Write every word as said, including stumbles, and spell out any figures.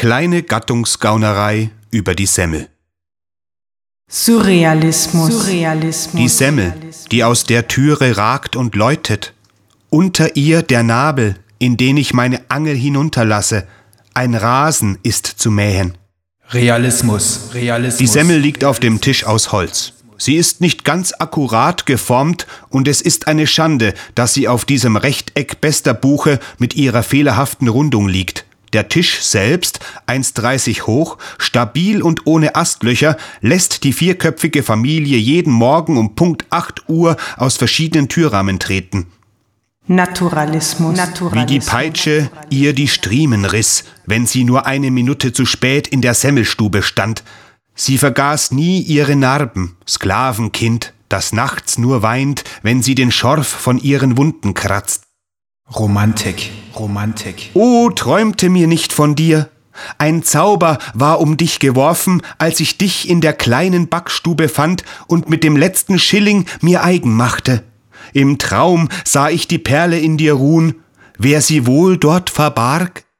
kleine Gattungsgaunerei über die Semmel. Surrealismus. Surrealismus. Die Semmel, die aus der Türe ragt und läutet. Unter ihr der Nabel, in den ich meine Angel hinunterlasse. Ein Rasen ist zu mähen. Realismus. Realismus. Die Semmel liegt auf dem Tisch aus Holz. Sie ist nicht ganz akkurat geformt und es ist eine Schande, dass sie auf diesem Rechteck bester Buche mit ihrer fehlerhaften Rundung liegt. Der Tisch selbst, eins Komma dreißig hoch, stabil und ohne Astlöcher, lässt die vierköpfige Familie jeden Morgen um Punkt acht Uhr aus verschiedenen Türrahmen treten. Naturalismus. Naturalismus. Wie die Peitsche ihr die Striemen riss, wenn sie nur eine Minute zu spät in der Semmelstube stand. Sie vergaß nie ihre Narben, Sklavenkind, das nachts nur weint, wenn sie den Schorf von ihren Wunden kratzt. Romantik, Romantik. Oh, träumte mir nicht von dir. Ein Zauber war um dich geworfen, als ich dich in der kleinen Backstube fand und mit dem letzten Schilling mir eigen machte. Im Traum sah ich die Perle in dir ruhen, wer sie wohl dort verbarg?